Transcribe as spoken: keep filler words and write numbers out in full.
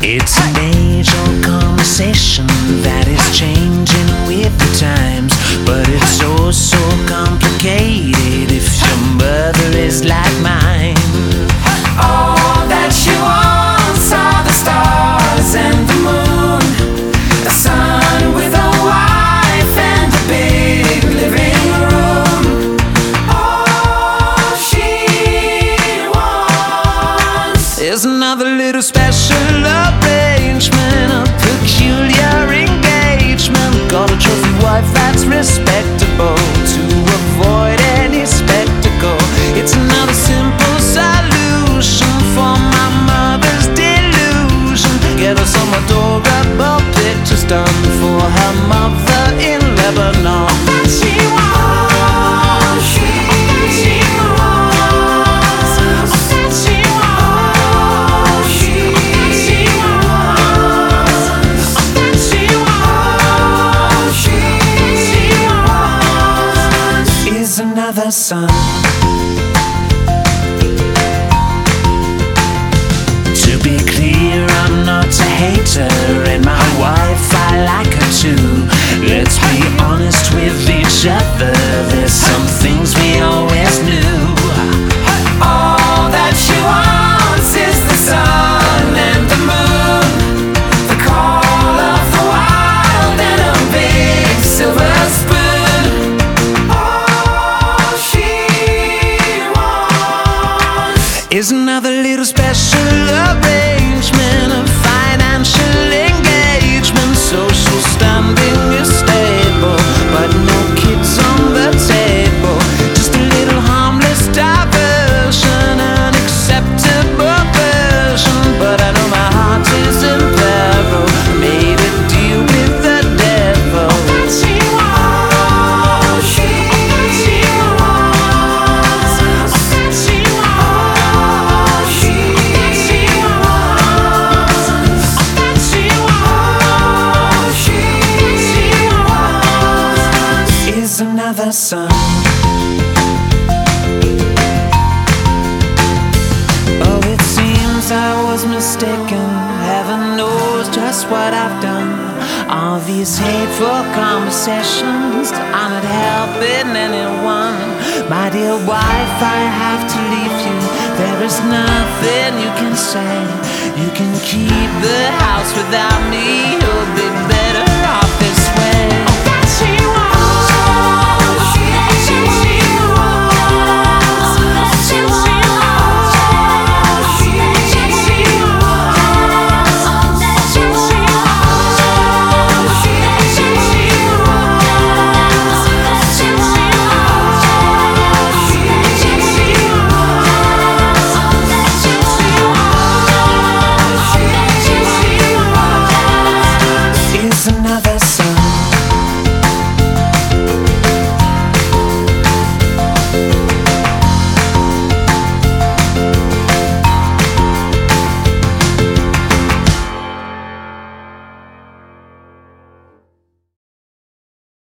It's an age-old conversation that is changing with the times, but it's so, so complicated if your mother is like mine. All that she wants are the stars and the moon, a son with a wife and a big living room. All she wants is another little special arrangement, a peculiar engagement. Got a trophy wife that's respectable to avoid any spectacle. It's another simple solution for my mother's delusion. Get her some adorable pictures done for her mother in Lebanon. That she wants, she, she wants, that she wants, she, she wants, that she wants, she, she wants, is another son. To be clear, I'm not a hater, and my wife, I like her too. Let's be honest with each other, there's some things we always knew. All that she wants is the sun and the moon, the call of the wild and a big silver spoon. All she wants is another little special arrangement, a financial engagement. Social standing is stable, but no kids on the table. Just a little harmless diversion, an acceptable version. But I know my heart is in peril, made a deal with the devil. That she wants, she, she wants, that she wants, she, she wants, that she wants, she, she wants, is another son. Oh, it seems I was mistaken. Heaven knows just what I've done. All these hateful conversations, I'm not helping anyone. My dear wife, I have to leave you. There is nothing you can say. You can keep the house without me, oh big baby.